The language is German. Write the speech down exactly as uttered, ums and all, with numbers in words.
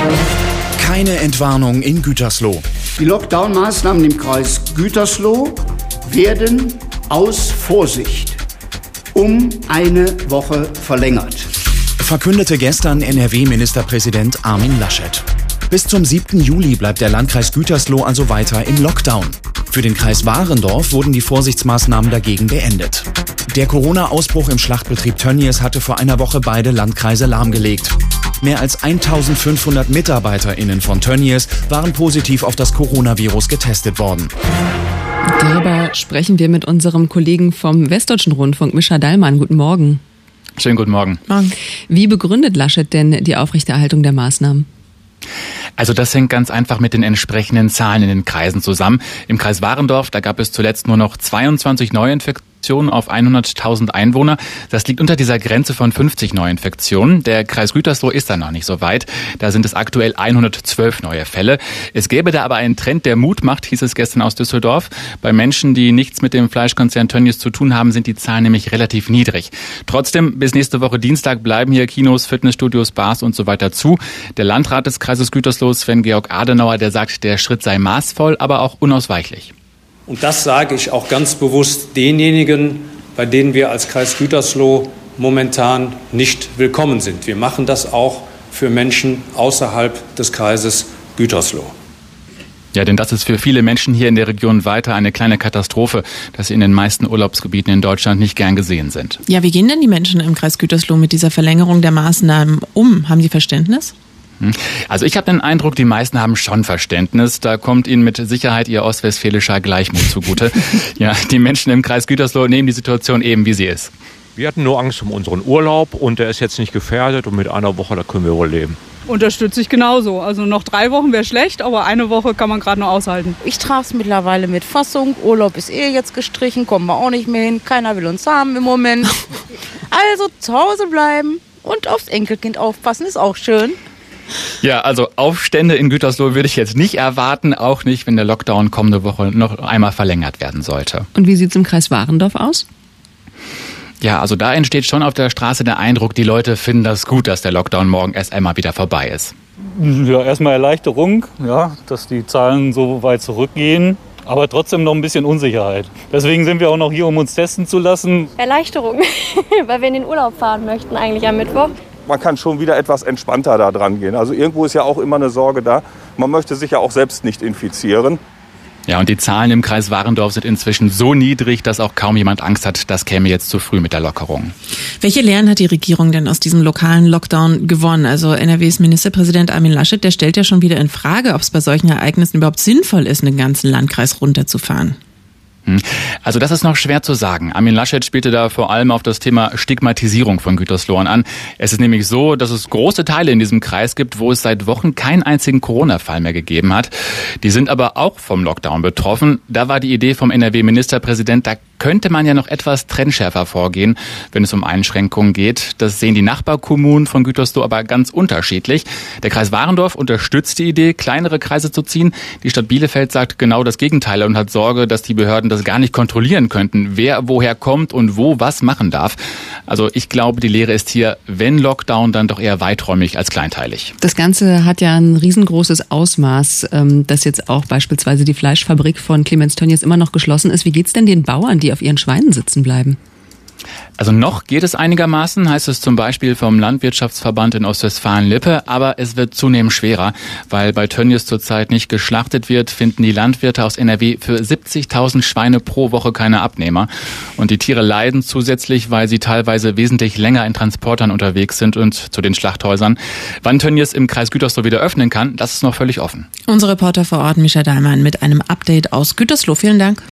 Keine Entwarnung in Gütersloh. Die Lockdown-Maßnahmen im Kreis Gütersloh werden aus Vorsicht um eine Woche verlängert. Verkündete gestern N R W-Ministerpräsident Armin Laschet. Bis zum siebten Juli bleibt der Landkreis Gütersloh also weiter im Lockdown. Für den Kreis Warendorf wurden die Vorsichtsmaßnahmen dagegen beendet. Der Corona-Ausbruch im Schlachtbetrieb Tönnies hatte vor einer Woche beide Landkreise lahmgelegt. Mehr als eintausendfünfhundert MitarbeiterInnen von Tönnies waren positiv auf das Coronavirus getestet worden. Darüber sprechen wir mit unserem Kollegen vom Westdeutschen Rundfunk, Mischa Dallmann. Guten Morgen. Schönen guten Morgen. Morgen. Wie begründet Laschet denn die Aufrechterhaltung der Maßnahmen? Also das hängt ganz einfach mit den entsprechenden Zahlen in den Kreisen zusammen. Im Kreis Warendorf, da gab es zuletzt nur noch zweiundzwanzig Neuinfektionen auf hunderttausend Einwohner. Das liegt unter dieser Grenze von fünfzig Neuinfektionen. Der Kreis Gütersloh ist da noch nicht so weit. Da sind es aktuell hundertzwölf neue Fälle. Es gäbe da aber einen Trend, der Mut macht, hieß es gestern aus Düsseldorf. Bei Menschen, die nichts mit dem Fleischkonzern Tönnies zu tun haben, sind die Zahlen nämlich relativ niedrig. Trotzdem, bis nächste Woche Dienstag bleiben hier Kinos, Fitnessstudios, Bars und so weiter zu. Der Landrat des Kreises Gütersloh, Sven-Georg Adenauer, der sagt, der Schritt sei maßvoll, aber auch unausweichlich. Und das sage ich auch ganz bewusst denjenigen, bei denen wir als Kreis Gütersloh momentan nicht willkommen sind. Wir machen das auch für Menschen außerhalb des Kreises Gütersloh. Ja, denn das ist für viele Menschen hier in der Region weiter eine kleine Katastrophe, dass sie in den meisten Urlaubsgebieten in Deutschland nicht gern gesehen sind. Ja, wie gehen denn die Menschen im Kreis Gütersloh mit dieser Verlängerung der Maßnahmen um? Haben sie Verständnis? Also ich habe den Eindruck, die meisten haben schon Verständnis. Da kommt ihnen mit Sicherheit ihr ostwestfälischer Gleichmut zugute. Ja, die Menschen im Kreis Gütersloh nehmen die Situation eben, wie sie ist. Wir hatten nur Angst um unseren Urlaub und der ist jetzt nicht gefährdet und mit einer Woche, da können wir wohl leben. Unterstütze ich genauso. Also noch drei Wochen wäre schlecht, aber eine Woche kann man gerade noch aushalten. Ich trage es mittlerweile mit Fassung. Urlaub ist eh jetzt gestrichen, kommen wir auch nicht mehr hin. Keiner will uns haben im Moment. Also zu Hause bleiben und aufs Enkelkind aufpassen, ist auch schön. Ja, also Aufstände in Gütersloh würde ich jetzt nicht erwarten, auch nicht, wenn der Lockdown kommende Woche noch einmal verlängert werden sollte. Und wie sieht es im Kreis Warendorf aus? Ja, also da entsteht schon auf der Straße der Eindruck, die Leute finden das gut, dass der Lockdown morgen erst einmal wieder vorbei ist. Ja, erstmal Erleichterung, ja, dass die Zahlen so weit zurückgehen. Aber trotzdem noch ein bisschen Unsicherheit. Deswegen sind wir auch noch hier, um uns testen zu lassen. Erleichterung, weil wir in den Urlaub fahren möchten eigentlich am Mittwoch. Man kann schon wieder etwas entspannter da dran gehen. Also irgendwo ist ja auch immer eine Sorge da. Man möchte sich ja auch selbst nicht infizieren. Ja, und die Zahlen im Kreis Warendorf sind inzwischen so niedrig, dass auch kaum jemand Angst hat, das käme jetzt zu früh mit der Lockerung. Welche Lehren hat die Regierung denn aus diesem lokalen Lockdown gewonnen? Also N R Ws Ministerpräsident Armin Laschet, der stellt ja schon wieder in Frage, ob es bei solchen Ereignissen überhaupt sinnvoll ist, einen ganzen Landkreis runterzufahren. Also das ist noch schwer zu sagen. Armin Laschet spielte da vor allem auf das Thema Stigmatisierung von Gütersloh an. Es ist nämlich so, dass es große Teile in diesem Kreis gibt, wo es seit Wochen keinen einzigen Corona-Fall mehr gegeben hat. Die sind aber auch vom Lockdown betroffen. Da war die Idee vom N R W-Ministerpräsident, da könnte man ja noch etwas trennschärfer vorgehen, wenn es um Einschränkungen geht. Das sehen die Nachbarkommunen von Gütersloh aber ganz unterschiedlich. Der Kreis Warendorf unterstützt die Idee, kleinere Kreise zu ziehen. Die Stadt Bielefeld sagt genau das Gegenteil und hat Sorge, dass die Behörden das gar nicht kontrollieren könnten, wer woher kommt und wo was machen darf. Also ich glaube, die Lehre ist hier, wenn Lockdown, dann doch eher weiträumig als kleinteilig. Das Ganze hat ja ein riesengroßes Ausmaß, dass jetzt auch beispielsweise die Fleischfabrik von Clemens Tönnies immer noch geschlossen ist. Wie geht's denn den Bauern, die auf ihren Schweinen sitzen bleiben? Also noch geht es einigermaßen, heißt es zum Beispiel vom Landwirtschaftsverband in Ostwestfalen-Lippe, aber es wird zunehmend schwerer, weil bei Tönnies zurzeit nicht geschlachtet wird, finden die Landwirte aus N R W für siebzigtausend Schweine pro Woche keine Abnehmer. Und die Tiere leiden zusätzlich, weil sie teilweise wesentlich länger in Transportern unterwegs sind und zu den Schlachthäusern. Wann Tönnies im Kreis Gütersloh wieder öffnen kann, das ist noch völlig offen. Unser Reporter vor Ort, Mischa Dallmann, mit einem Update aus Gütersloh. Vielen Dank.